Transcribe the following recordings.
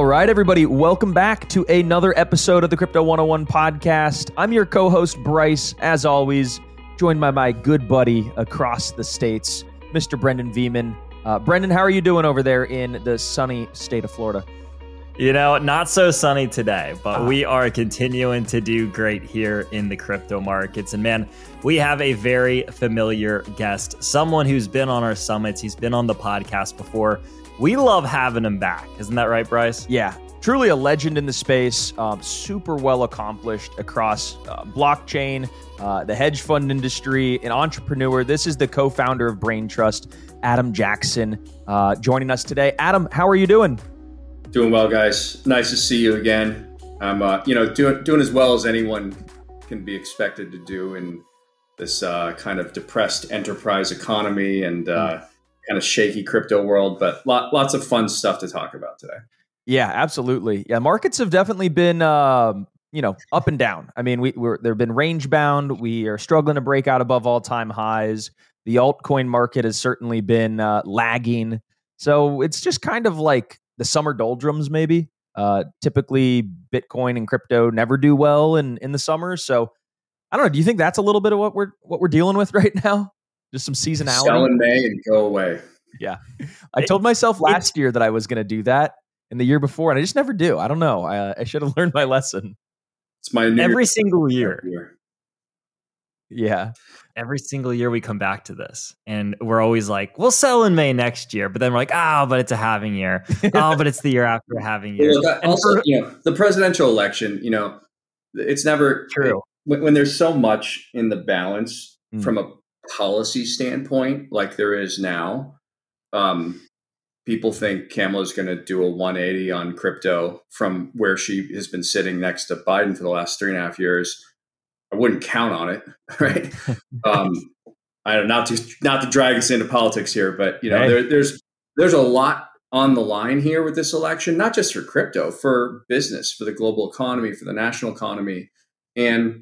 right, everybody, welcome back to another episode of the Crypto 101 podcast. I'm your co-host, Bryce, as always, joined by my good buddy across the states, Mr. Brendan Veeman. Brendan, how are you doing over there in the sunny state of Florida? You know, not so sunny today, but we are continuing to do great here in the crypto markets. And man, we have a very familiar guest, someone who's been on our summits. He's been on the podcast before. We love having him back. Isn't that right, Bryce? Yeah, truly a legend in the space, super well accomplished across blockchain, the hedge fund industry, an entrepreneur. This is the co-founder of Braintrust, Adam Jackson, joining us today. Adam, how are you doing? Doing well, guys. Nice to see you again. I'm, doing as well as anyone can be expected to do in this kind of depressed enterprise economy and kind of shaky crypto world. But lots of fun stuff to talk about today. Yeah, absolutely. Yeah, markets have definitely been, up and down. I mean, they've been range bound. We are struggling to break out above all-time highs. The altcoin market has certainly been lagging. So it's just kind of like the summer doldrums, maybe. Typically, Bitcoin and crypto never do well in the summer. So I don't know. Do you think that's a little bit of what we're dealing with right now? Just some seasonality. Sell in May and go away. Yeah, I told myself last year that I was going to do that, and the year before, and I just never do. I don't know. I should have learned my lesson. It's my new every single year. Yeah. Every single year we come back to this and we're always like, we'll sell in May next year. But then we're like, but it's a halving year. But it's the year after a halving year. Well, also, the presidential election, it's never true. When there's so much in the balance from a policy standpoint, like there is now, people think Kamala's going to do a 180 on crypto from where she has been sitting next to Biden for the last 3.5 years. I wouldn't count on it, right? I don't not to drag us into politics here, but there's a lot on the line here with this election, not just for crypto, for business, for the global economy, for the national economy, and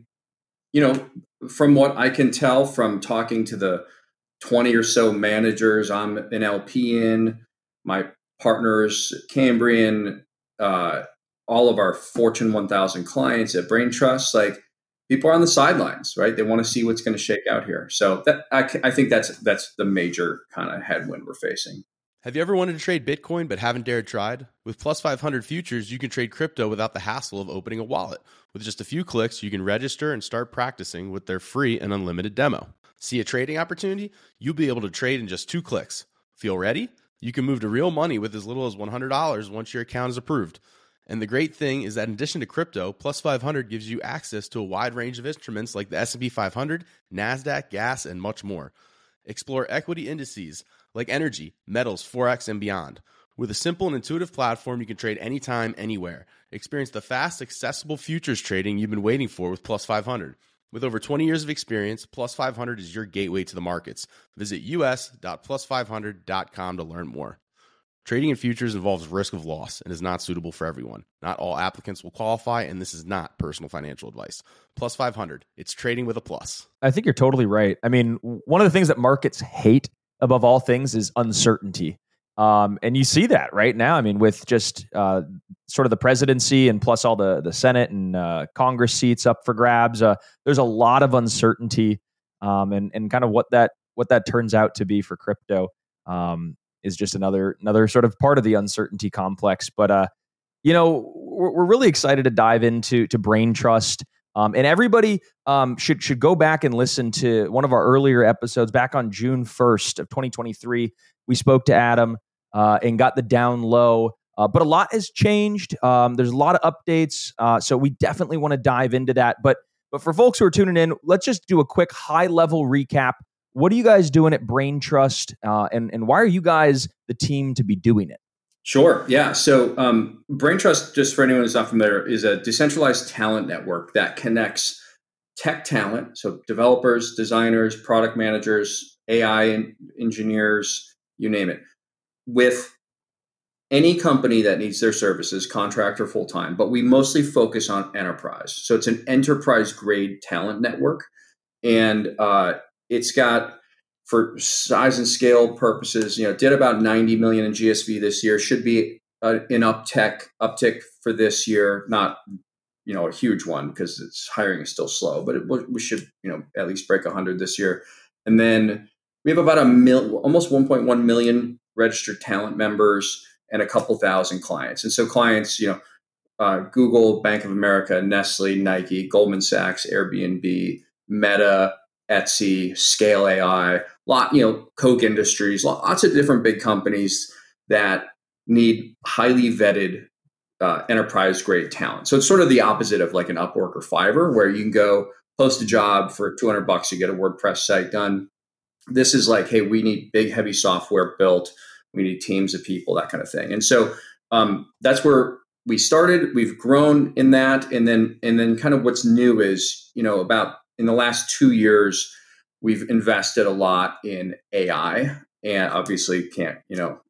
from what I can tell from talking to the 20 or so managers I'm an LP in, my partners, Cambrian, all of our Fortune 1000 clients at Braintrust, like. People are on the sidelines, right? They want to see what's going to shake out here. So I think that's the major kind of headwind we're facing. Have you ever wanted to trade Bitcoin but haven't dared tried? With Plus 500 Futures, you can trade crypto without the hassle of opening a wallet. With just a few clicks, you can register and start practicing with their free and unlimited demo. See a trading opportunity? You'll be able to trade in just 2 clicks. Feel ready? You can move to real money with as little as $100 once your account is approved. And the great thing is that in addition to crypto, Plus 500 gives you access to a wide range of instruments like the S&P 500, NASDAQ, gas, and much more. Explore equity indices like energy, metals, Forex, and beyond. With a simple and intuitive platform, you can trade anytime, anywhere. Experience the fast, accessible futures trading you've been waiting for with Plus 500. With over 20 years of experience, Plus 500 is your gateway to the markets. Visit us.plus500.com to learn more. Trading in futures involves risk of loss and is not suitable for everyone. Not all applicants will qualify, and this is not personal financial advice. Plus 500, it's trading with a plus. I think you're totally right. I mean, one of the things that markets hate above all things is uncertainty. And you see that right now. I mean, with just sort of the presidency and plus all the Senate and Congress seats up for grabs, there's a lot of uncertainty and kind of what that turns out to be for crypto. Is just another sort of part of the uncertainty complex. But, we're really excited to dive into Braintrust. And everybody should go back and listen to one of our earlier episodes back on June 1st of 2023. We spoke to Adam and got the down low. But a lot has changed. There's a lot of updates. So we definitely want to dive into that. But for folks who are tuning in, let's just do a quick high-level recap. What are you guys doing at Braintrust, and why are you guys the team to be doing it? Sure. Yeah. So Braintrust, just for anyone who's not familiar, is a decentralized talent network that connects tech talent, so developers, designers, product managers, AI engineers, you name it, with any company that needs their services, contract or full-time. But we mostly focus on enterprise. So it's an enterprise-grade talent network. And it's got, for size and scale purposes, did about 90 million in GSV this year, should be an uptick for this year. Not a huge one because it's hiring is still slow, but we should at least break 100 this year. And then we have about almost 1.1 million registered talent members and a couple thousand clients. And so clients, Google, Bank of America, Nestle, Nike, Goldman Sachs, Airbnb, Meta, Etsy, Scale AI, Coke Industries, lots of different big companies that need highly vetted enterprise grade talent. So it's sort of the opposite of like an Upwork or Fiverr, where you can go post a job for $200, you get a WordPress site done. This is like, hey, we need big, heavy software built. We need teams of people, that kind of thing. And so that's where we started. We've grown in that, and then kind of what's new is about in the last 2 years we've invested a lot in AI, and obviously can't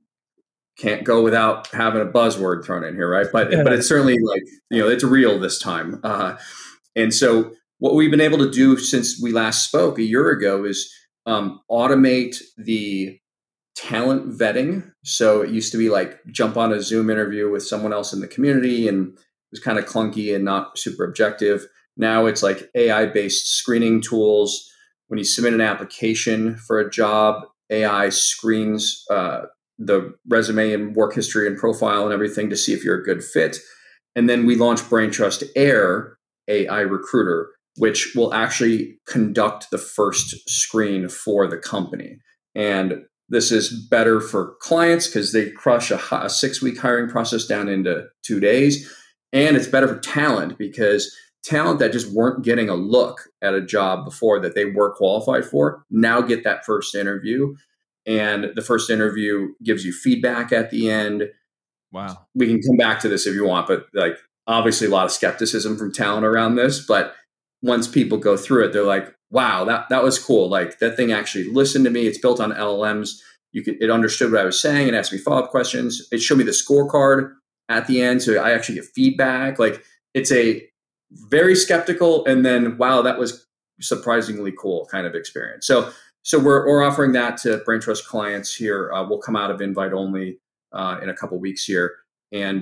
go without having a buzzword thrown in here, right? But it's certainly like it's real this time, and so what we've been able to do since we last spoke a year ago is automate the talent vetting. So it used to be like jump on a Zoom interview with someone else in the community, and it was kind of clunky and not super objective. Now it's like AI-based screening tools. When you submit an application for a job, AI screens the resume and work history and profile and everything to see if you're a good fit. And then we launched BrainTrust Air AI Recruiter, which will actually conduct the first screen for the company. And this is better for clients because they crush a 6-week hiring process down into 2 days. And it's better for talent because talent that just weren't getting a look at a job before that they were qualified for now get that first interview. And the first interview gives you feedback at the end. Wow. We can come back to this if you want, but like obviously a lot of skepticism from talent around this. But once people go through it, they're like, wow, that was cool. Like that thing actually listened to me. It's built on LLMs. It understood what I was saying and asked me follow-up questions. It showed me the scorecard at the end. So I actually get feedback. Like it's a very skeptical and then, wow, that was surprisingly cool kind of experience. So we're offering that to BrainTrust clients here. We'll come out of invite only in a couple weeks here. And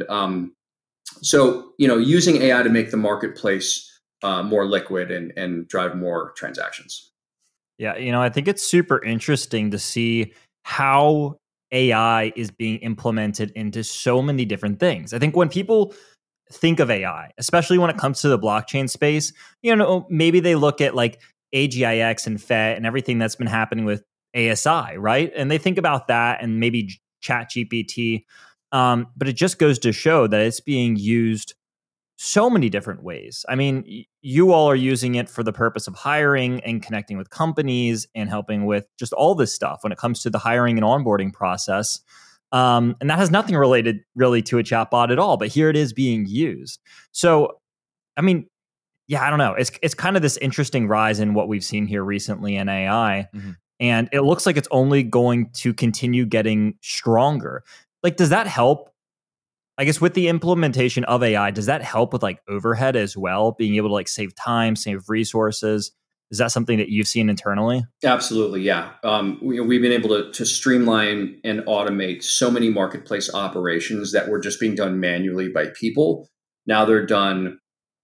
so, using AI to make the marketplace more liquid and drive more transactions. Yeah, I think it's super interesting to see how AI is being implemented into so many different things. I think when people think of AI, especially when it comes to the blockchain space, maybe they look at like AGIX and FET and everything that's been happening with ASI, right? And they think about that and maybe ChatGPT. But it just goes to show that it's being used so many different ways. I mean, you all are using it for the purpose of hiring and connecting with companies and helping with just all this stuff when it comes to the hiring and onboarding process. And that has nothing related really to a chatbot at all, but here it is being used. So, I mean, yeah, I don't know. It's kind of this interesting rise in what we've seen here recently in AI. Mm-hmm. And it looks like it's only going to continue getting stronger. Like, does that help? I guess with the implementation of AI, does that help with like overhead as well? Being able to like save time, save resources? Is that something that you've seen internally? Absolutely, yeah. We've been able to streamline and automate so many marketplace operations that were just being done manually by people. Now they're done,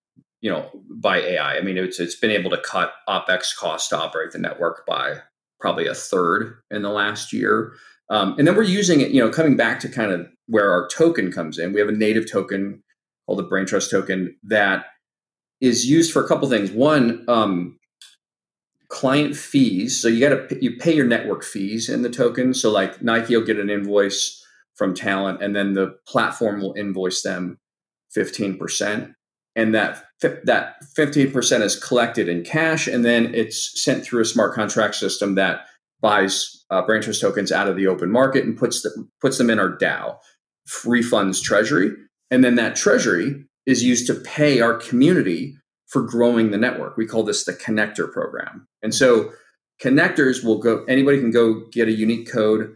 by AI. I mean, it's been able to cut OpEx costs to operate the network by probably a third in the last year. And then we're using it, coming back to kind of where our token comes in. We have a native token called the BrainTrust token that is used for a couple things. One, client fees. So you pay your network fees in the token. So like Nike will get an invoice from talent, and then the platform will invoice them 15%. And that 15% is collected in cash, and then it's sent through a smart contract system that buys BrainTrust tokens out of the open market and puts them in our DAO, refunds Treasury, and then that Treasury is used to pay our community for growing the network. We call this the connector program. And so connectors will go, anybody can go get a unique code,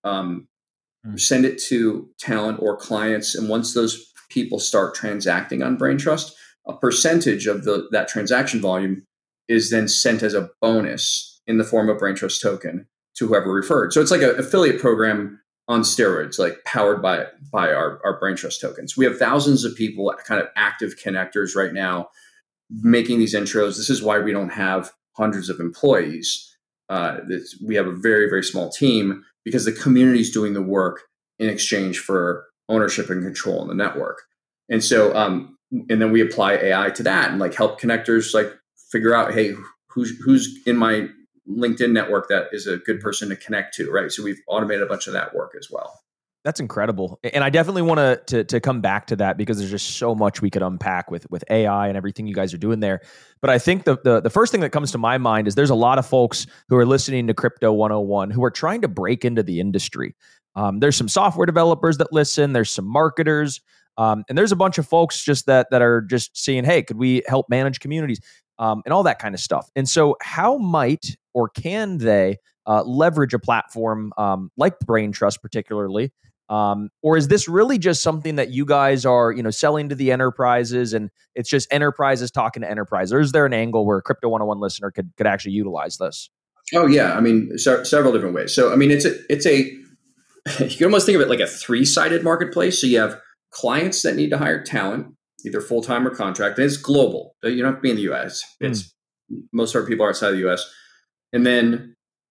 send it to talent or clients. And once those people start transacting on BrainTrust, a percentage of that transaction volume is then sent as a bonus in the form of BrainTrust token to whoever referred. So it's like an affiliate program on steroids, like powered by our Brain Trust tokens. We have thousands of people, kind of active connectors right now, making these intros. This is why we don't have hundreds of employees. We have a very, very small team because the community is doing the work in exchange for ownership and control in the network. And so, and then we apply AI to that and like help connectors like figure out, hey, who's in my LinkedIn network that is a good person to connect to, right? So we've automated a bunch of that work as well. That's incredible. And I definitely want to come back to that because there's just so much we could unpack with AI and everything you guys are doing there. But I think the first thing that comes to my mind is there's a lot of folks who are listening to Crypto 101 who are trying to break into the industry. There's some software developers that listen, there's some marketers, and there's a bunch of folks just that are just saying, hey, could we help manage communities and all that kind of stuff. And so how might or can they leverage a platform like Brain Trust particularly? Or is this really just something that you guys are, selling to the enterprises and it's just enterprises talking to enterprise? Or is there an angle where a Crypto 101 listener could actually utilize this? Oh yeah. I mean, several different ways. So, I mean, it's a, you can almost think of it like a 3-sided marketplace. So you have clients that need to hire talent, either full-time or contract, and it's global. You don't have to be in the US. It's most of our people are outside the US. And then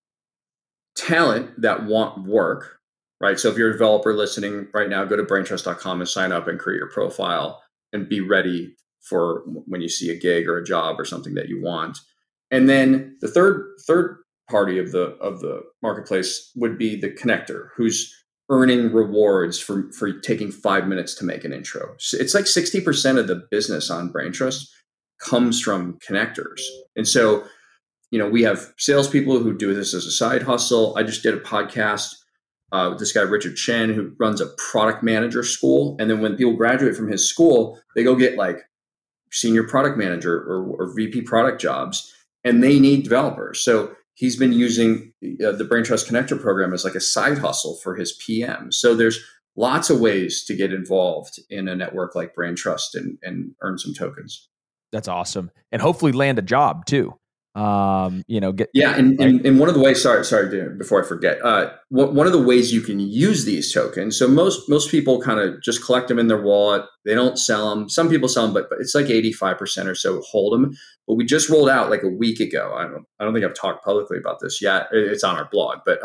talent that want work, right? So if you're a developer listening right now, go to braintrust.com and sign up and create your profile and be ready for when you see a gig or a job or something that you want. And then the third party of the marketplace would be the connector who's earning rewards for taking 5 minutes to make an intro. So it's like 60% of the business on Brain Trust comes from connectors. And so, we have salespeople who do this as a side hustle. I just did a podcast with this guy, Richard Chen, who runs a product manager school. And then when people graduate from his school, they go get like senior product manager or VP product jobs, and they need developers. So he's been using the Brain Trust Connector program as like a side hustle for his PM. So there's lots of ways to get involved in a network like Brain Trust and earn some tokens. That's awesome. And hopefully land a job too. And one of the ways, sorry, dude, before I forget, one of the ways you can use these tokens. So most people kind of just collect them in their wallet. They don't sell them. Some people sell them, but it's like 85% or so hold them. But we just rolled out like a week ago. I don't think I've talked publicly about this yet. It's on our blog, but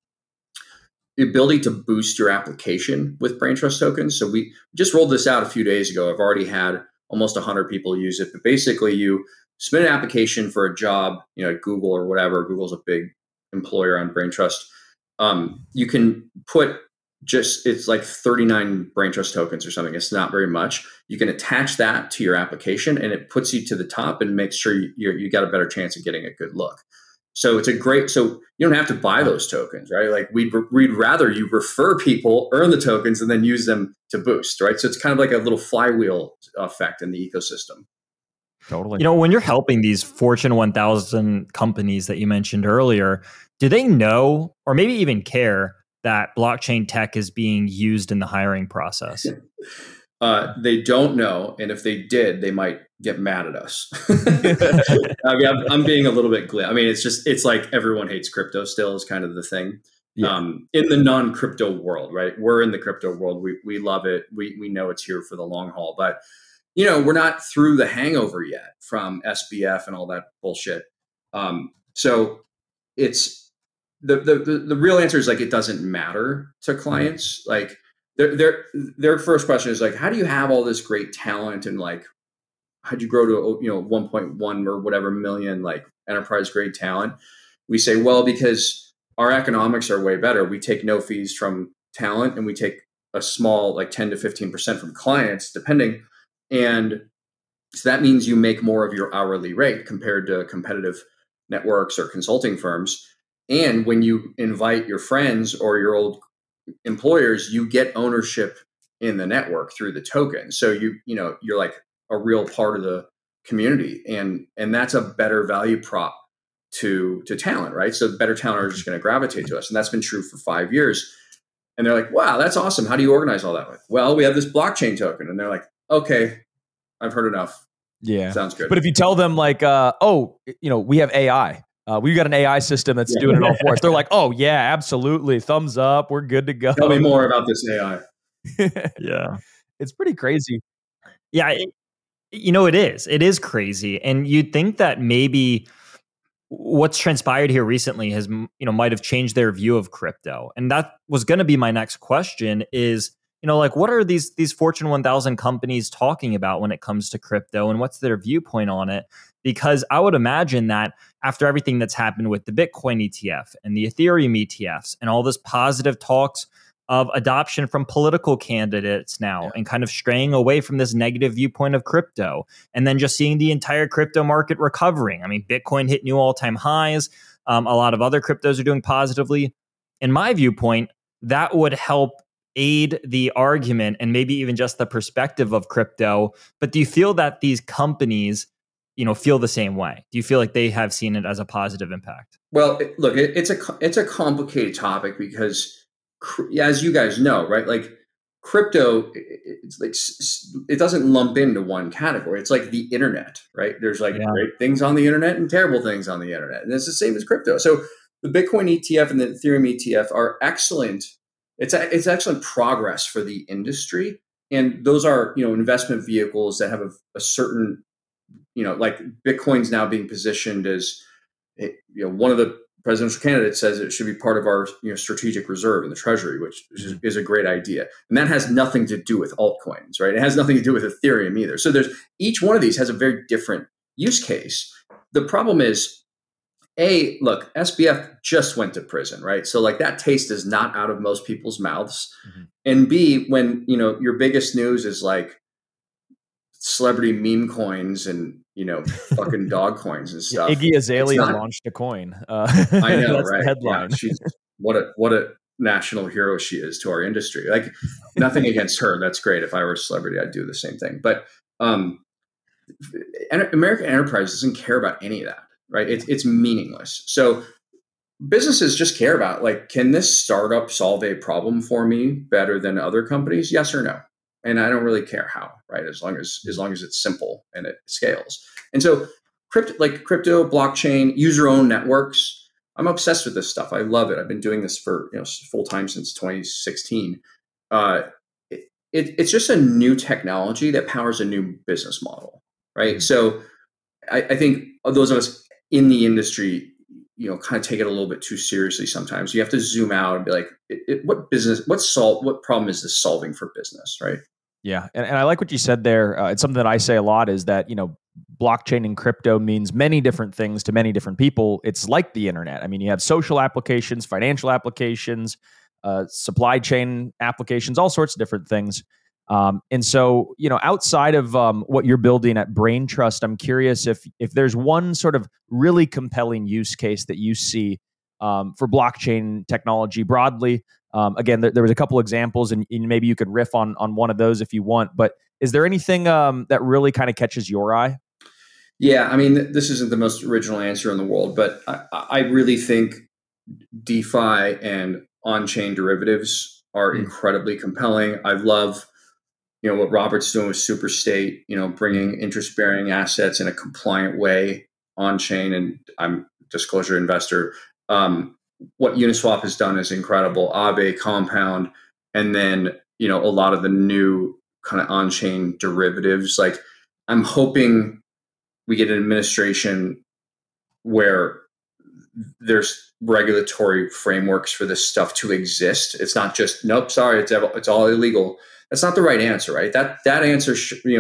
the ability to boost your application with Brain Trust tokens. So we just rolled this out a few days ago. I've already had almost 100 people use it. But basically, you submit an application for a job, at Google or whatever. Google's a big employer on Brain Trust. You can put it's like 39 Brain Trust tokens or something. It's not very much. You can attach that to your application and it puts you to the top and makes sure you got a better chance of getting a good look. So so you don't have to buy those tokens, right? Like we'd rather you refer people, earn the tokens, and then use them to boost, right? So it's kind of like a little flywheel effect in the ecosystem. Totally. When you're helping these Fortune 1000 companies that you mentioned earlier, do they know or maybe even care that blockchain tech is being used in the hiring process? They don't know. And if they did, they might get mad at us. I mean, I'm being a little bit glib. I mean, it's like everyone hates crypto still is kind of the thing. Yeah. In the non-crypto world, right? We're in the crypto world. We love it. We know it's here for the long haul, but we're not through the hangover yet from SBF and all that bullshit. So it's the real answer is like, it doesn't matter to clients. Like their first question is like, how do you have all this great talent? And like, how'd you grow to, 1.1 or whatever million, like enterprise grade talent? We say, well, because our economics are way better. We take no fees from talent and we take a small, like 10 to 15% from clients, depending. And so that means you make more of your hourly rate compared to competitive networks or consulting firms. And when you invite your friends or your old employers, you get ownership in the network through the token. So you're like a real part of the community. And that's a better value prop to talent, right? So better talent are just going to gravitate to us. And that's been true for 5 years. And they're like, wow, that's awesome. How do you organize all that? Like, well, we have this blockchain token. And they're like, okay, I've heard enough. Yeah. Sounds good. But if you tell them like, we have AI, We've got an AI system that's doing it all for us. They're like, oh yeah, absolutely, thumbs up, we're good to go. Tell me more about this AI. Yeah, it's pretty crazy. Yeah, it is crazy, and you'd think that maybe what's transpired here recently has might have changed their view of crypto, and that was going to be my next question. Is like, what are these Fortune 1000 companies talking about when it comes to crypto, and what's their viewpoint on it? Because I would imagine that after everything that's happened with the Bitcoin ETF and the Ethereum ETFs and all this positive talks of adoption from political candidates now, and kind of straying away from this negative viewpoint of crypto, and then just seeing the entire crypto market recovering. I mean, Bitcoin hit new all-time highs. A lot of other cryptos are doing positively. In my viewpoint, that would help aid the argument and maybe even just the perspective of crypto. But do you feel that these companies, feel the same way? Do you feel like they have seen it as a positive impact? Well, look, it's a complicated topic because, as you guys know, right? Like crypto, it doesn't lump into one category. It's like the internet, right? There's like great things on the internet and terrible things on the internet, and it's the same as crypto. So the Bitcoin ETF and the Ethereum ETF are excellent. It's excellent progress for the industry, and those are investment vehicles that have a certain like Bitcoin's now being positioned as one of the presidential candidates says it should be part of our strategic reserve in the treasury, which is a great idea. And that has nothing to do with altcoins, right? It has nothing to do with Ethereum either. So there's each one of these has a very different use case. The problem is, look, SBF just went to prison, right? So like that taste is not out of most people's mouths. Mm-hmm. And B, when your biggest news is like celebrity meme coins and fucking dog coins and stuff. Iggy Azalea launched a coin. I know, that's right? The headline. Yeah, she's what a national hero she is to our industry. Like nothing against her. That's great. If I were a celebrity, I'd do the same thing. But American enterprise doesn't care about any of that, right? It's meaningless. So businesses just care about like, can this startup solve a problem for me better than other companies? Yes or no? And I don't really care how, right? As long as it's simple and it scales. And so crypto, blockchain, user-owned networks, I'm obsessed with this stuff. I love it. I've been doing this for full time since 2016. It's just a new technology that powers a new business model, right? Mm-hmm. So I think those of us in the industry, kind of take it a little bit too seriously sometimes. You have to zoom out and be like, what problem is this solving for business, right? Yeah. And I like what you said there. It's something that I say a lot is that, blockchain and crypto means many different things to many different people. It's like the internet. I mean, you have social applications, financial applications, supply chain applications, all sorts of different things. And so, outside of what you're building at Brain Trust, I'm curious if there's one sort of really compelling use case that you see for blockchain technology broadly. Again, there was a couple examples, and maybe you could riff on one of those if you want. But is there anything that really kind of catches your eye? Yeah, I mean, this isn't the most original answer in the world, but I really think DeFi and on-chain derivatives are incredibly compelling. I love, what Robert's doing with Superstate, bringing interest-bearing assets in a compliant way on-chain, and I'm disclosure investor. What Uniswap has done is incredible. Aave, Compound, and then a lot of the new kind of on-chain derivatives. Like, I'm hoping we get an administration where there's regulatory frameworks for this stuff to exist. It's not just nope, sorry, it's all illegal. That's not the right answer, right? That answer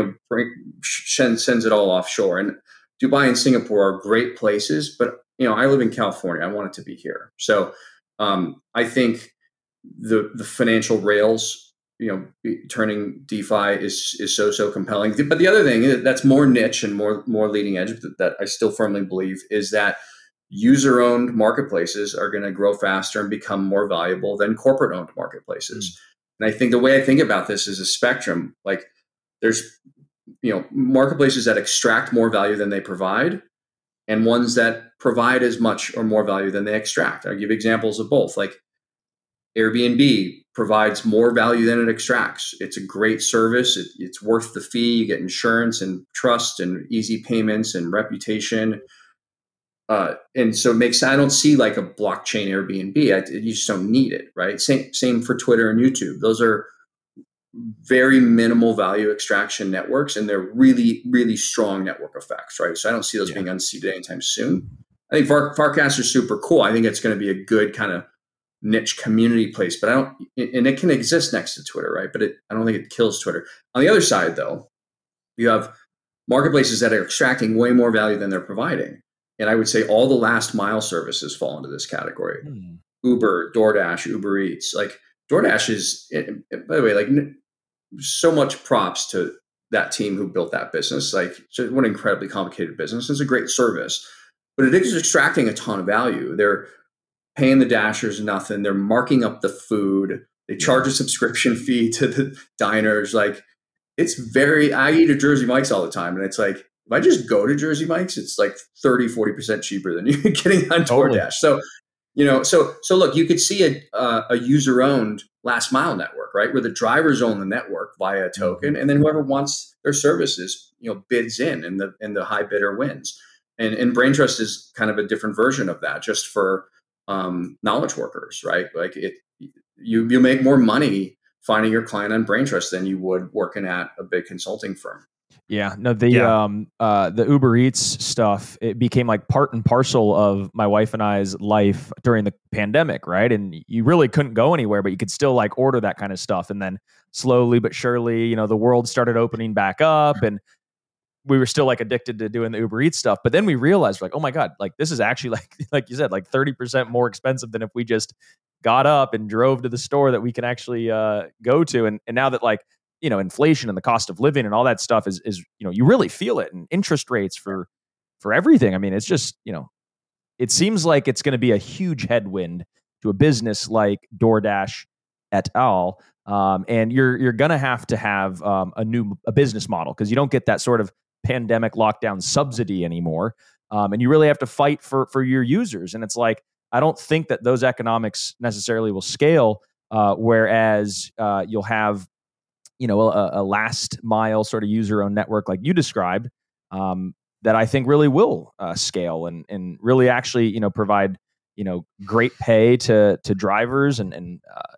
sends it all offshore. And Dubai and Singapore are great places, but I live in California. I want it to be here. So I think the financial rails, turning DeFi is so compelling. But the other thing that's more niche and more leading edge that I still firmly believe is that user-owned marketplaces are going to grow faster and become more valuable than corporate-owned marketplaces. And I think the way I think about this is a spectrum. Like there's marketplaces that extract more value than they provide, and ones that provide as much or more value than they extract. I'll give examples of both. Like Airbnb provides more value than it extracts. It's a great service. It's worth the fee. You get insurance and trust and easy payments and reputation. And so it makes, I don't see like a blockchain Airbnb. You just don't need it, right? Same for Twitter and YouTube. Those are very minimal value extraction networks, and they're really, really strong network effects, right? So I don't see those being unseated anytime soon. I think Farcast are super cool. I think it's going to be a good kind of niche community place, but and it can exist next to Twitter, right? But I don't think it kills Twitter. On the other side, though, you have marketplaces that are extracting way more value than they're providing. And I would say all the last mile services fall into this category. Uber, DoorDash, Uber Eats. Like DoorDash is, by the way, like so much props to that team who built that business. Like, what an incredibly complicated business. It's a great service, but it is extracting a ton of value. They're paying the Dashers nothing. They're marking up the food. They charge a subscription fee to the diners. Like, it's I eat at Jersey Mike's all the time. And it's like, if I just go to Jersey Mike's, it's like 30-40% cheaper than you're getting on DoorDash. So, so look, you could see a user-owned last mile network, right? Where the drivers own the network via a token, and then whoever wants their services, bids in, and the high bidder wins. And Braintrust is kind of a different version of that, just for knowledge workers, right? Like you make more money finding your client on Braintrust than you would working at a big consulting firm. Yeah, no, the Uber Eats stuff, it became like part and parcel of my wife and I's life during the pandemic, right? And you really couldn't go anywhere, but you could still like order that kind of stuff. And then slowly but surely, the world started opening back up, and we were still like addicted to doing the Uber Eats stuff. But then we realized, like, oh my God, like this is actually like you said, like 30% more expensive than if we just got up and drove to the store that we can actually go to. And now that like, inflation and the cost of living and all that stuff is you really feel it, and interest rates for everything. I mean, it's just, it seems like it's going to be a huge headwind to a business like DoorDash et al. And you're going to have a business model, because you don't get that sort of pandemic lockdown subsidy anymore. And you really have to fight for your users. And it's like, I don't think that those economics necessarily will scale. Whereas you'll have, a last mile sort of user-owned network like you described, that I think really will scale and really actually, provide, great pay to drivers and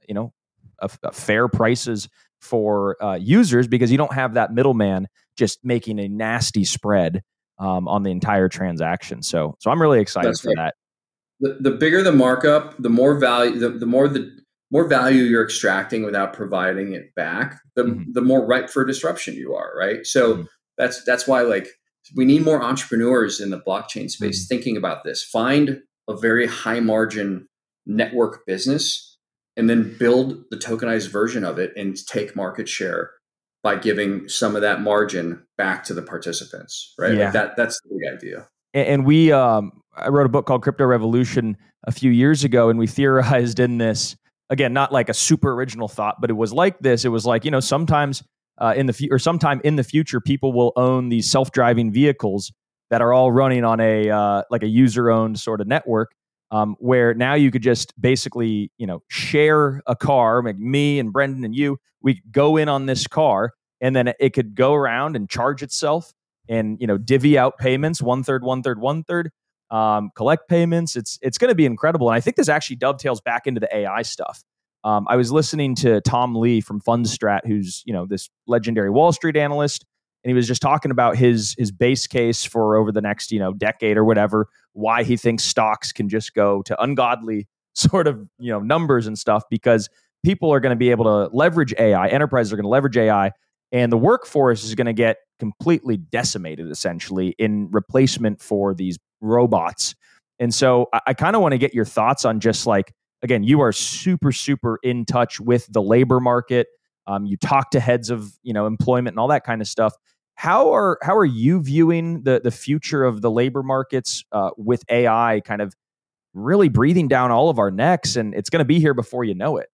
fair prices for users, because you don't have that middleman just making a nasty spread on the entire transaction. So I'm really excited for that. The bigger the markup, the more value, the more value you're extracting without providing it back, the more ripe for disruption you are, right? So that's why, like, we need more entrepreneurs in the blockchain space thinking about this. Find a very high margin network business, and then build the tokenized version of it and take market share by giving some of that margin back to the participants, right? Yeah. Like that's the big idea. And we, I wrote a book called Crypto Revolution a few years ago, and we theorized in this, again, not like a super original thought, but it was like this. It was like, sometimes sometime in the future, people will own these self-driving vehicles that are all running on a user-owned sort of network, where now you could just basically, share a car, like me and Brendan and you, we go in on this car, and then it could go around and charge itself and, divvy out payments, 1/3, 1/3, 1/3, collect payments. It's going to be incredible. And I think this actually dovetails back into the AI stuff. I was listening to Tom Lee from Fundstrat, who's, this legendary Wall Street analyst, and he was just talking about his base case for over the next, decade or whatever, why he thinks stocks can just go to ungodly sort of, numbers and stuff, because people are going to be able to leverage AI, enterprises are going to leverage AI, and the workforce is going to get completely decimated, essentially, in replacement for these robots. And so I kind of want to get your thoughts on just like, again, you are super, super in touch with the labor market. You talk to heads of, employment and all that kind of stuff. How are you viewing the future of the labor markets with AI kind of really breathing down all of our necks, and it's going to be here before you know it?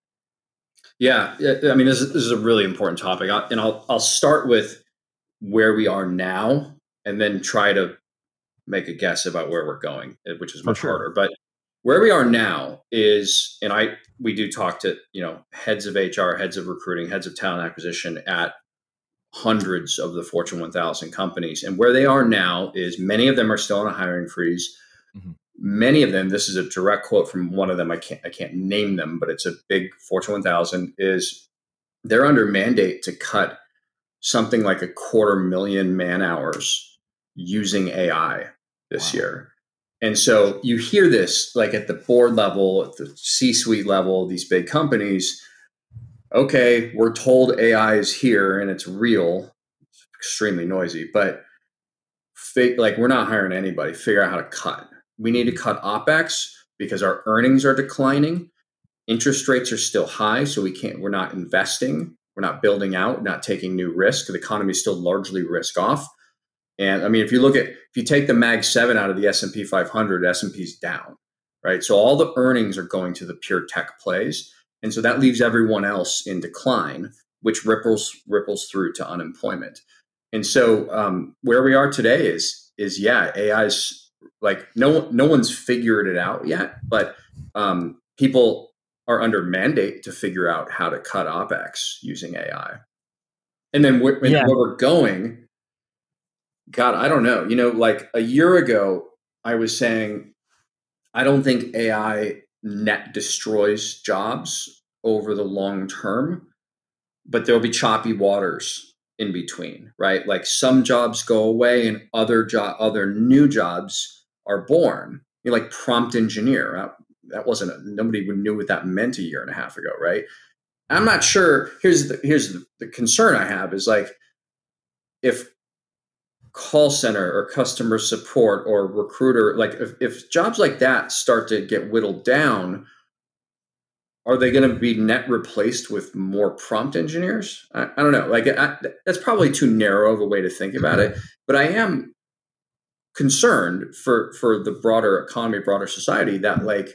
Yeah, I mean, this is a really important topic, and I'll start with where we are now, and then try to make a guess about where we're going, which is much harder. But where we are now is, and we do talk to heads of HR, heads of recruiting, heads of talent acquisition at hundreds of the Fortune 1000 companies, and where they are now is many of them are still on a hiring freeze. Mhm. Many of them, this is a direct quote from one of them. I can't name them, but it's a big Fortune 1000. Is they're under mandate to cut something like 250,000 man hours using AI this year. And so you hear this like at the board level, at the C-suite level, these big companies. Okay, we're told AI is here and it's real. It's extremely noisy, but like we're not hiring anybody. Figure out how to cut. We need to cut OpEx because our earnings are declining. Interest rates are still high, so we're not investing. We're not building out, not taking new risk. The economy is still largely risk off. And I mean, if you take the Mag 7 out of the S&P 500, S&P's down, right? So all the earnings are going to the pure tech plays. And so that leaves everyone else in decline, which ripples through to unemployment. And so where we are today is yeah, AI's like no one's figured it out yet, but people are under mandate to figure out how to cut OpEx using AI. And then where we're going, God, I don't know. Like a year ago, I was saying, I don't think AI net destroys jobs over the long term, but there'll be choppy waters in between, right? Like some jobs go away and other new jobs are born. Like prompt engineer. That wasn't nobody knew what that meant a year and a half ago, right? I'm not sure. Here's the concern I have is like if call center or customer support or recruiter, like if jobs like that start to get whittled down, are they going to be net replaced with more prompt engineers? I don't know. Like that's probably too narrow of a way to think about it. But I am concerned for the broader economy, broader society, that like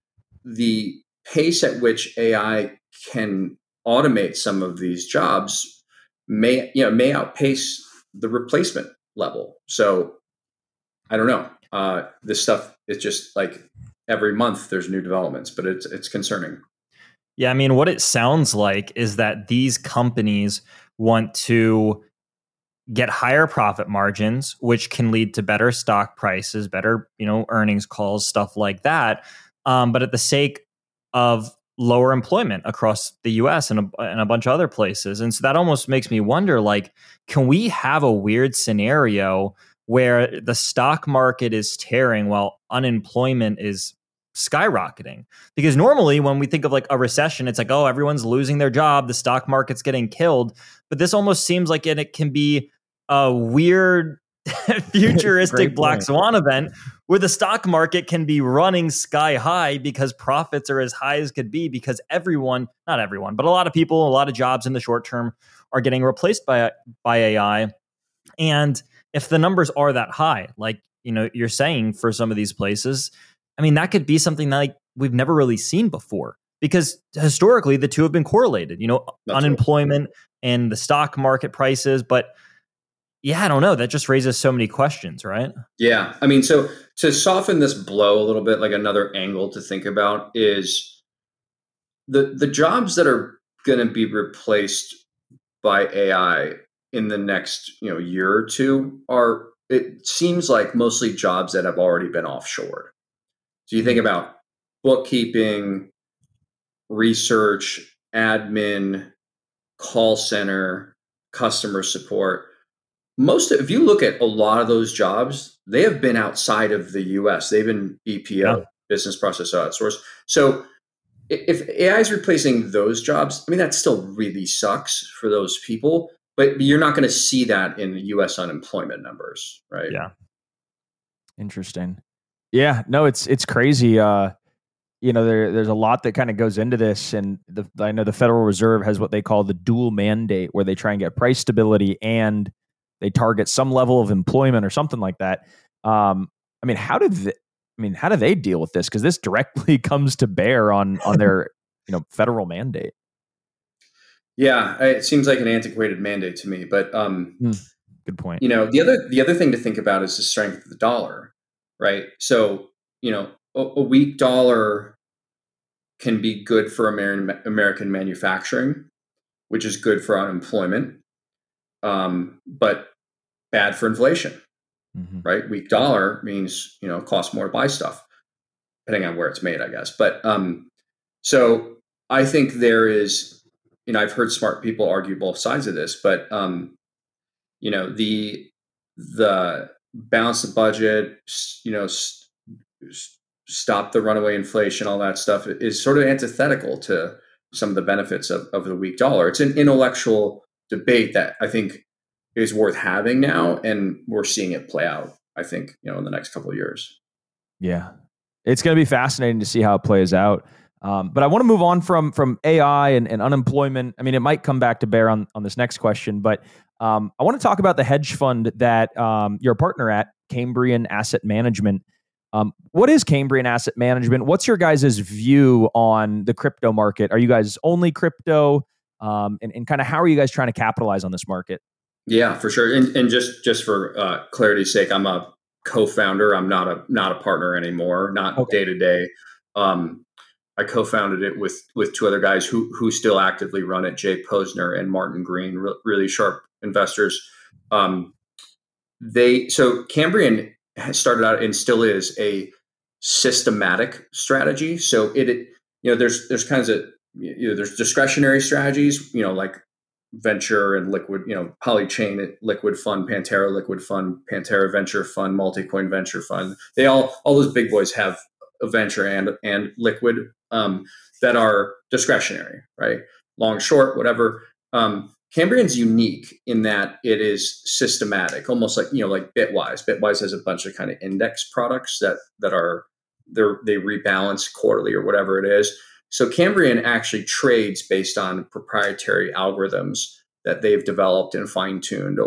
the pace at which AI can automate some of these jobs may outpace the replacement level. So I don't know. This stuff is just like every month there's new developments, but it's concerning. Yeah, I mean, what it sounds like is that these companies want to get higher profit margins, which can lead to better stock prices, better, earnings calls, stuff like that. But at the sake of lower employment across the US and a bunch of other places. And so that almost makes me wonder, like, can we have a weird scenario where the stock market is tearing while unemployment is skyrocketing? Because normally when we think of like a recession, it's like, oh, everyone's losing their job, the stock market's getting killed. But this almost seems like it can be a weird futuristic black swan event where the stock market can be running sky high because profits are as high as could be because not everyone, but a lot of people, a lot of jobs in the short term are getting replaced by AI. And if the numbers are that high, like, you're saying for some of these places, I mean, that could be something that like we've never really seen before because historically the two have been correlated, unemployment and the stock market prices. But yeah, I don't know. That just raises so many questions, right? Yeah. I mean, so to soften this blow a little bit, like another angle to think about is the jobs that are going to be replaced by AI in the next year or two are, it seems like, mostly jobs that have already been offshored. So you think about bookkeeping, research, admin, call center, customer support. If you look at a lot of those jobs, they have been outside of the US. They've been BPO, business process outsource. So if AI is replacing those jobs, I mean, that still really sucks for those people, but you're not going to see that in the US unemployment numbers, right? Yeah. Interesting. Yeah, no, it's crazy. There's a lot that kind of goes into this, and I know the Federal Reserve has what they call the dual mandate, where they try and get price stability and they target some level of employment or something like that. I mean, how do they deal with this? Because this directly comes to bear on their federal mandate. Yeah, it seems like an antiquated mandate to me, but good point. The other thing to think about is the strength of the dollar, right? So a weak dollar can be good for American manufacturing, which is good for unemployment, but bad for inflation, right? Weak dollar means, it costs more to buy stuff, depending on where it's made, I guess. But so I think there is, I've heard smart people argue both sides of this, but the balance the budget, stop the runaway inflation, all that stuff is sort of antithetical to some of the benefits of the weak dollar. It's an intellectual debate that I think is worth having now, and we're seeing it play out, I think, in the next couple of years. Yeah. It's going to be fascinating to see how it plays out. But I want to move on from AI and unemployment. I mean, it might come back to bear on this next question, but I want to talk about the hedge fund that you're a partner at, Cambrian Asset Management. What is Cambrian Asset Management? What's your guys' view on the crypto market? Are you guys only crypto? And kind of how are you guys trying to capitalize on this market? Yeah, for sure. And just for clarity's sake, I'm a co-founder. I'm not a partner anymore, not day to day. I co-founded it with two other guys who still actively run it, Jake Posner and Martin Green, really sharp investors. So Cambrian has started out and still is a systematic strategy. So there's kinds of, there's discretionary strategies, like venture and liquid, Polychain liquid fund, Pantera liquid fund, Pantera venture fund, Multicoin venture fund. They all those big boys have a venture and liquid that are discretionary, right? Long, short, whatever. Cambrian's unique in that it is systematic, almost like Bitwise. Bitwise has a bunch of kind of index products that are they rebalance quarterly or whatever it is. So Cambrian actually trades based on proprietary algorithms that they've developed and fine-tuned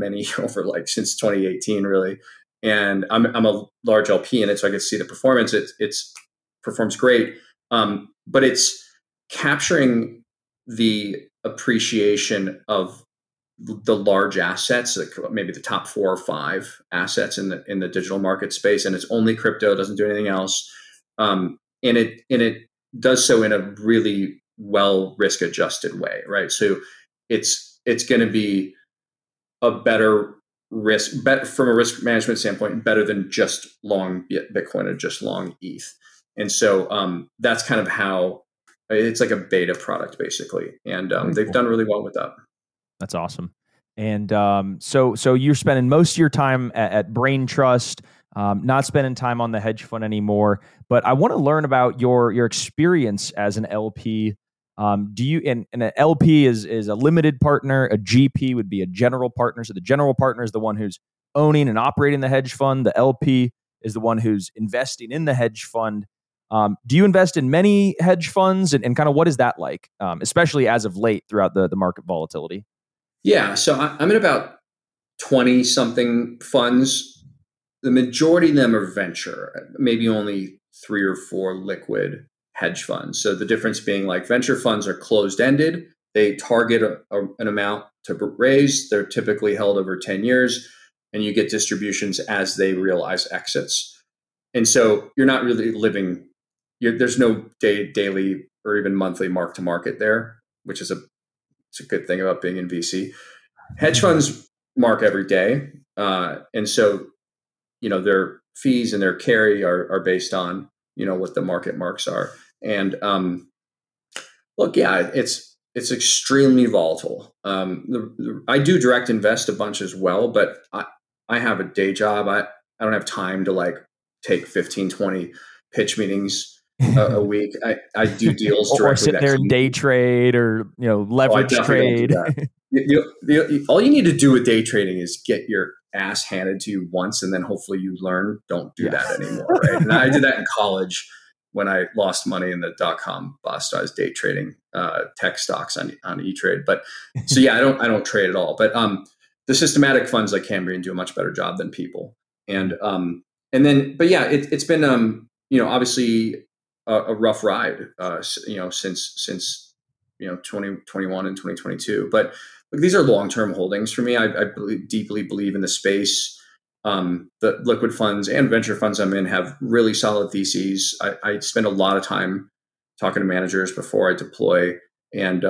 since 2018, really. And I'm a large LP in it, so I get to see the performance. It's performs great, but it's capturing the appreciation of the large assets, like maybe the top 4 or 5 assets in the digital market space, and it's only crypto, doesn't do anything else, and it does so in a really well risk adjusted way, right? So it's going to be a better risk, from a risk management standpoint, better than just long Bitcoin or just long ETH. And so that's kind of how it's like a beta product basically, and they've done really well with that. That's awesome. And so you're spending most of your time at Brain Trust, not spending time on the hedge fund anymore. But I want to learn about your experience as an LP. Do you and an LP is a limited partner, a GP would be a general partner. So the general partner is the one who's owning and operating the hedge fund. The LP is the one who's investing in the hedge fund. Do you invest in many hedge funds, and kind of what is that like, especially as of late throughout the market volatility? Yeah, so I'm in about 20 something funds. The majority of them are venture, maybe only 3 or 4 liquid hedge funds. So the difference being, like, venture funds are closed ended. They target an amount to raise. They're typically held over 10 years, and you get distributions as they realize exits. And so you're not really living, there's no daily or even monthly mark to market there, which is it's a good thing about being in VC. Hedge funds mark every day. And so, their fees and their carry are based on, what the market marks are. And look, yeah, it's extremely volatile. I do direct invest a bunch as well, but I have a day job. I don't have time to take 15, 20 pitch meetings a week. I do deals directly. Or sit there and day trade, or leverage trade. All you need to do with day trading is get your ass handed to you once, and then hopefully you learn. Don't do that anymore, right? And I did that in college when I lost money in the .com bust. I was day trading tech stocks on E-Trade. But so yeah, I don't trade at all. But the systematic funds like Cambrian do a much better job than people. And then, but yeah, it's been obviously a rough ride, since 2021 and 2022. But look, these are long-term holdings for me. I deeply believe in the space. The liquid funds and venture funds I'm in have really solid theses. I spend a lot of time talking to managers before I deploy, and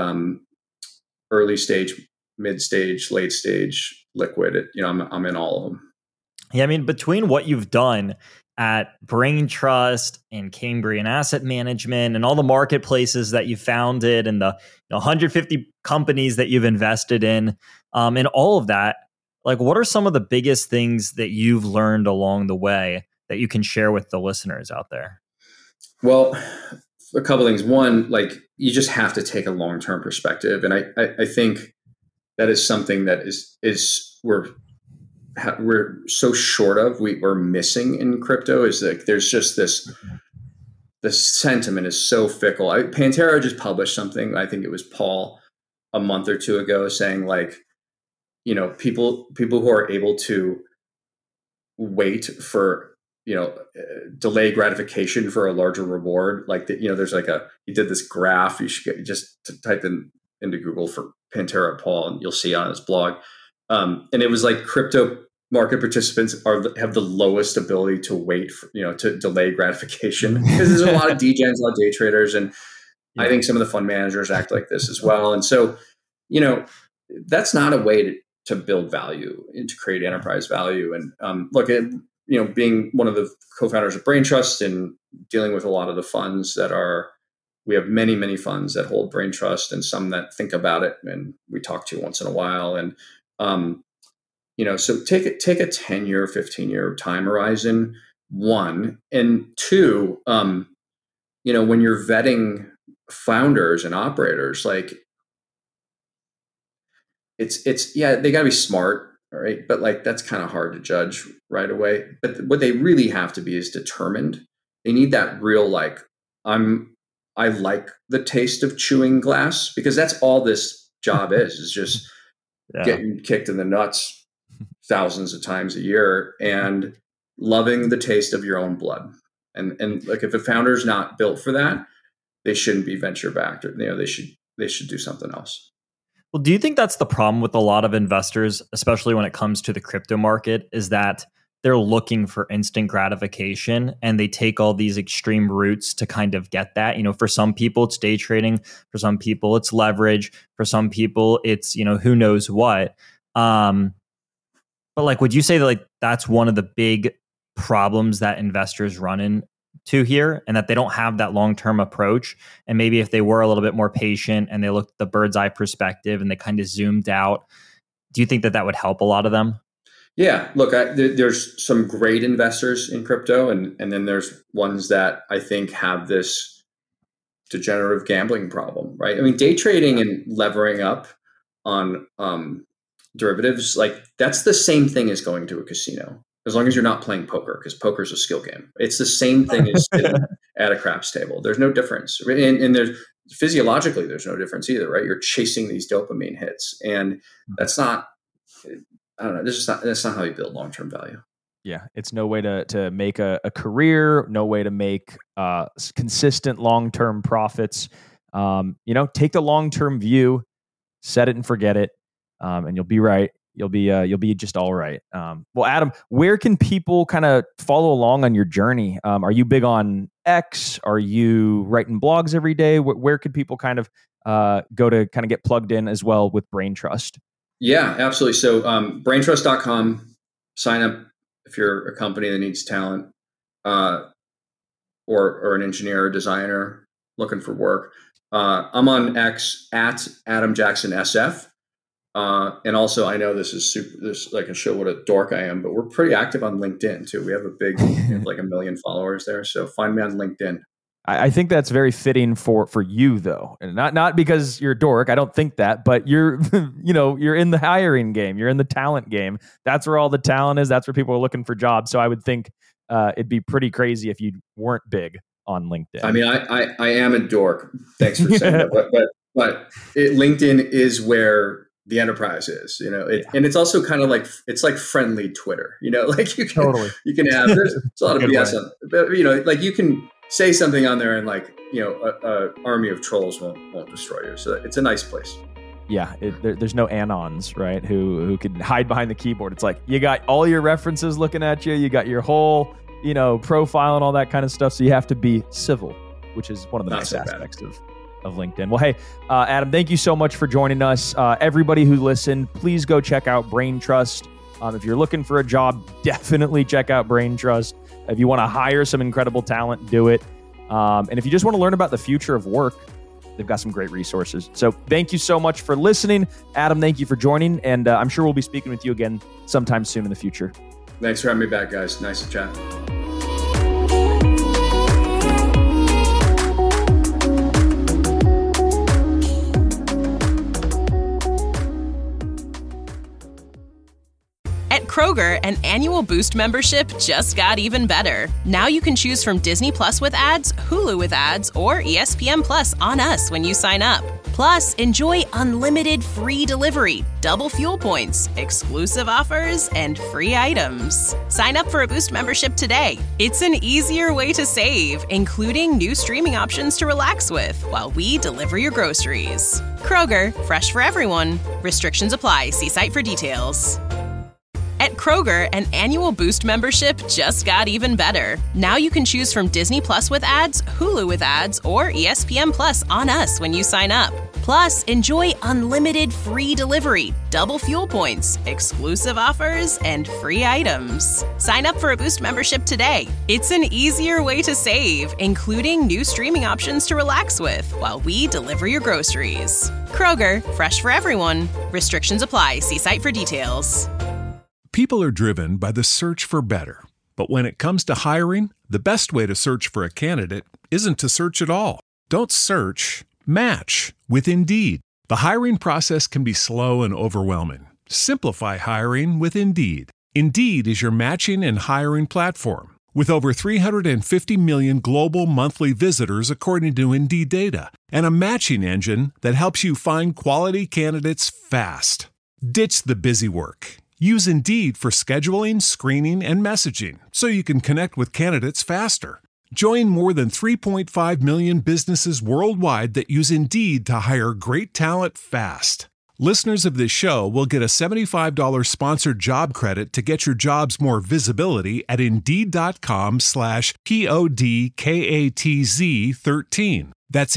early stage, mid stage, late stage, liquid. I'm in all of them. Yeah, I mean, between what you've done at Brain Trust and Cambrian Asset Management and all the marketplaces that you founded and the 150 companies that you've invested in, and all of that, like, what are some of the biggest things that you've learned along the way that you can share with the listeners out there? Well, a couple of things. One, like, you just have to take a long-term perspective. And I think that is something that we're so short of, we're missing in crypto, is like, there's just the sentiment is so fickle. Pantera just published something, I think it was Paul, a month or two ago, saying like, people who are able to wait for, delay gratification for a larger reward. Like there's like he did this graph. You should just type into Google for Pantera Paul, and you'll see on his blog. And it was like crypto market participants have the lowest ability to wait for, to delay gratification, because there's a lot of degens, a lot of day traders. And I think some of the fund managers act like this as well. And so, that's not a way to build value and to create enterprise value. And look, being one of the co-founders of Brain Trust and dealing with a lot of the funds we have many, many funds that hold Brain Trust and some that think about it, and we talk to once in a while. And, so take a 10-year, 15-year time horizon, one. And two, when you're vetting founders and operators, like, they gotta be smart, all right? But like, that's kind of hard to judge right away. But what they really have to be is determined. They need that real, like, I like the taste of chewing glass, because that's all this job is just getting kicked in the nuts thousands of times a year and loving the taste of your own blood. And like, if a founder's not built for that, they shouldn't be venture backed, or they should do something else. Well, do you think that's the problem with a lot of investors, especially when it comes to the crypto market, is that they're looking for instant gratification and they take all these extreme routes to kind of get that? For some people, it's day trading. For some people, it's leverage. For some people, it's, who knows what. But like, would you say that like that's one of the big problems that investors run into here, and that they don't have that long-term approach? And maybe if they were a little bit more patient and they looked at the bird's eye perspective and they kind of zoomed out, do you think that would help a lot of them? Yeah, look, there's some great investors in crypto, and then there's ones that I think have this degenerative gambling problem, right? I mean, day trading and levering up on derivatives, like, that's the same thing as going to a casino, as long as you're not playing poker, because poker is a skill game. It's the same thing as sitting at a craps table. There's no difference. And there's physiologically, there's no difference either, right? You're chasing these dopamine hits, and that's not, I don't know, that's not how you build long-term value. Yeah, it's no way to make a career, no way to make consistent long-term profits. Take the long-term view, set it and forget it, and you'll be right. You'll be just all right. Well, Adam, where can people kind of follow along on your journey? Are you big on X? Are you writing blogs every day? Where could people kind of go to kind of get plugged in as well with Brain Trust? Yeah, absolutely. So braintrust.com, sign up if you're a company that needs talent, or an engineer or designer looking for work. I'm on X at Adam Jackson SF. And also, I know this I can show what a dork I am, but we're pretty active on LinkedIn too. We have like 1 million followers there. So find me on LinkedIn. I think that's very fitting for you though, and not because you're a dork. I don't think that, but you're you're in the hiring game. You're in the talent game. That's where all the talent is. That's where people are looking for jobs. So I would think it'd be pretty crazy if you weren't big on LinkedIn. I mean, I am a dork. Thanks for saying that. But LinkedIn is where the enterprise is, and it's also kind of like, it's like friendly Twitter, like you can have, there's a lot of BS on, but like you can say something on there and like, a army of trolls won't destroy you. So it's a nice place. Yeah. There's no anons, right? Who can hide behind the keyboard. It's like, you got all your references looking at you. You got your whole, profile and all that kind of stuff. So you have to be civil, which is one of the nice aspects of LinkedIn. Well, hey, Adam, thank you so much for joining us. Everybody who listened, please go check out Brain Trust. If you're looking for a job, definitely check out Brain Trust. If you want to hire some incredible talent, do it. And if you just want to learn about the future of work, they've got some great resources. So thank you so much for listening. Adam, thank you for joining. And I'm sure we'll be speaking with you again sometime soon in the future. Thanks for having me back, guys. Nice to chat. At Kroger, an annual Boost membership just got even better. Now you can choose from Disney Plus with ads, Hulu with ads, or ESPN Plus on us when you sign up. Plus, enjoy unlimited free delivery, double fuel points, exclusive offers, and free items. Sign up for a Boost membership today. It's an easier way to save, including new streaming options to relax with while we deliver your groceries. Kroger, fresh for everyone. Restrictions apply. See site for details. At Kroger, an annual Boost membership just got even better. Now you can choose from Disney Plus with ads, Hulu with ads, or ESPN Plus on us when you sign up. Plus, enjoy unlimited free delivery, double fuel points, exclusive offers, and free items. Sign up for a Boost membership today. It's an easier way to save, including new streaming options to relax with while we deliver your groceries. Kroger, fresh for everyone. Restrictions apply. See site for details. People are driven by the search for better. But when it comes to hiring, the best way to search for a candidate isn't to search at all. Don't search, match with Indeed. The hiring process can be slow and overwhelming. Simplify hiring with Indeed. Indeed is your matching and hiring platform. With over 350 million global monthly visitors according to Indeed data, and a matching engine that helps you find quality candidates fast. Ditch the busy work. Use Indeed for scheduling, screening, and messaging so you can connect with candidates faster. Join more than 3.5 million businesses worldwide that use Indeed to hire great talent fast. Listeners of this show will get a $75 sponsored job credit to get your jobs more visibility at Indeed.com/PODKATZ13. That's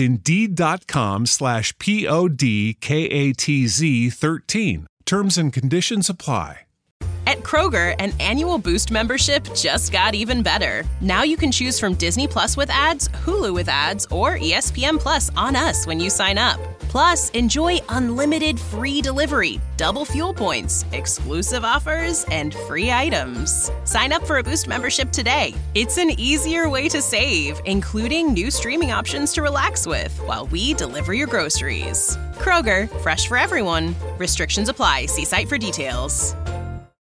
Indeed.com/PODKATZ13. Terms and conditions apply. At Kroger, an annual Boost membership just got even better. Now you can choose from Disney Plus with ads, Hulu with ads, or ESPN Plus on us when you sign up. Plus, enjoy unlimited free delivery, double fuel points, exclusive offers, and free items. Sign up for a Boost membership today. It's an easier way to save, including new streaming options to relax with while we deliver your groceries. Kroger, fresh for everyone. Restrictions apply. See site for details.